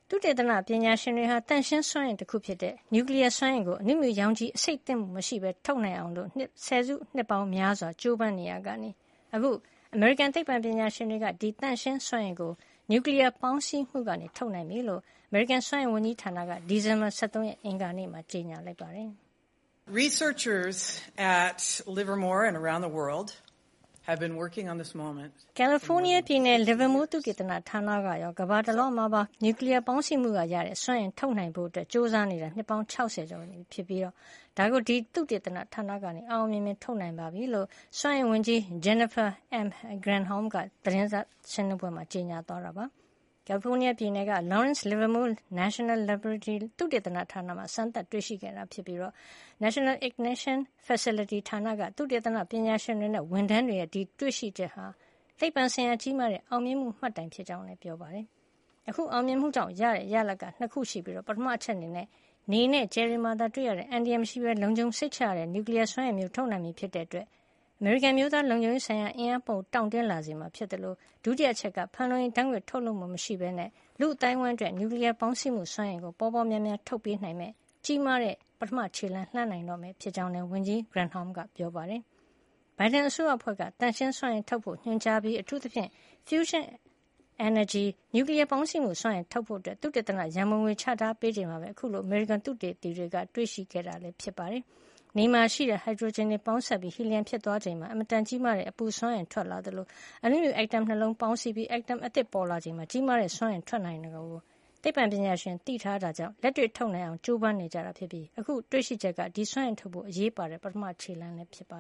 သုတေသနပညာရှင်တွေဟာတန့်ရှင်းစွမ်းအင်တစ်ခုဖြစ်တဲ့နျူကလ িয়ার စွမ်းအင်ကိုအနုမြူရောင်ခြည်အဆိပ်သင့်မှုမရှိဘဲထုတ်နိုင်အောင်လို့ဆယ်စုနှစ်ပေါင်းများစွာကြိုးပမ်းနေရကနေအခုအမေရိကန်သိပ္ပံပညာရှင်တွေကဒီတန့်ရှင်းစွမ်းအင်ကိုနျူကလ িয়ার ပေါင်းစည်းမှုကနေထုတ်နိုင်ပြီလို့အမေရိကန်စွမ်းအင်ဝန်ကြီးဌာနကဒီဇင်ဘာ13ရက်အင်္ဂါနေ့မှာကြေညာလိုက်ပါတယ်။ Researchers at Livermore and around the world have been working on this moment. ကယ်လီဖိုးနီးယားပြည်နယ် Livermore သုတေသနဌာနကရောကမ္ဘာတလွှားမှာပါနျူကလ িয়ার ပေါင်းစည်းမှုကရတဲ့စွမ်းအင်ထုတ်နိုင်ဖို့အတွက်စ조사နေတာနှစ်ပေါင်း60ကျော်နေဖြစ်ပြီးတော့ဒါကိုဒီသုတေသနဌာနကနေအောင်မြင်မြင်ထုတ်နိုင်ပါပြီလို့စွမ်းအင်ဝန်ကြီး Jennifer M. Granholm ကသတင်းစာရှင်းလင်းပွဲမှာကြေညာသွားတာပါကယ်လီဖိုးနီးယားပြည်နယ်က Lawrence Livermore National Laboratory သုတေသနဌာနမှာစမ်းသပ်တွေ့ရှိခဲ့တာဖြစ်ပြီးတော့ National Ignition Facility ဌာနကသုတေသနပညာရှင်တွေနဲ့ဝန်ထမ်းတွေရဲ့ဒီတွေ့ရှိချက်ဟာသိပ္ပံဆိုင်ရာကြီးမားတဲ့အောင်မြင်မှုမှတ်တိုင်ဖြစ်ကြောင်းလည်းပြောပါတယ်။အခုအောင်မြင်မှုကြောင့်ရတဲ့ရလဒ်ကနှစ်ခုရှိပြီးတော့ပထမအချက်အနေနဲ့နေနဲ့ဂျယ်ရီမာသာတွေ့ရတဲ့အန်ဒီယမ်မရှိဘဲလုံခြုံစိတ်ချရတဲ့နျူကလ িয়ার စွမ်းအင်မျိုးထုတ်နိုင်ပြီဖြစ်တဲ့အတွက်အမေရိကန်မျိုးသားလုံခြုံရေးဆိုင်ရာအင်အားပုံတောင့်တင်းလာစေမှာဖြစ်တယ်လို့ဒုတိယအချက်ကဖန်လုံရင်တန်းခွေထုတ်လုပ်မှုမရှိဘဲနဲ့လူအတိုင်းဝိုင်းအတွက်နျူကလ িয়ার ပေါင်းစည်းမှုစွမ်းအင်ကိုပေါ်ပေါ်များများထုတ်ပေးနိုင်မဲ့ကြီးမားတဲ့ပထမခြေလှမ်းလှမ်းနိုင်တော့မယ်ဖြစ်ကြောင်းလည်းဝန်ကြီး Granholm ကပြောပါတယ်။ဘိုင်ဒန်အစိုးရအဖွဲ့ကတန်ရှင်းစွမ်းအင်ထုတ်ဖို့ညွှန်ကြားပြီးအထူးသဖြင့် fusion energy နျူကလ িয়ার ပေါင်းစည်းမှုစွမ်းအင်ထုတ်ဖို့အတွက်သုတေသနရန်ပုံငွေချထားပေးချိန်မှာပဲအခုလိုအမေရိကန်သုတေသီတွေကတွေ့ရှိခဲ့တာလည်းဖြစ်ပါတယ်။နေမှာရှိတဲ့ဟိုက်ဒရိုဂျင်တွေပေါင်းစပ်ပြီးဟီလီယမ်ဖြစ်သွားချိန်မှာအမတန်ကြီးမားတဲ့အပူစွမ်းအင်ထွက်လာသလိုအနုမြူအက်တမ်နှလုံးပေါင်းစည်းပြီးအက်တမ်အသစ်ပေါ်လာချိန်မှာကြီးမားတဲ့စွမ်းအင်ထွက်နိုင်တယ်ကိုသိပ္ပံပညာရှင်သိထားတာကြောင့်လက်တွေ့ထုတ်နိုင်အောင်ကြိုးပမ်းနေကြတာဖြစ်ပြီးအခုတွေ့ရှိချက်ကဒီစွမ်းအင်ထုတ်ဖို့အရေးပါတဲ့ပထမခြေလှမ်းလည်းဖြစ်ပါ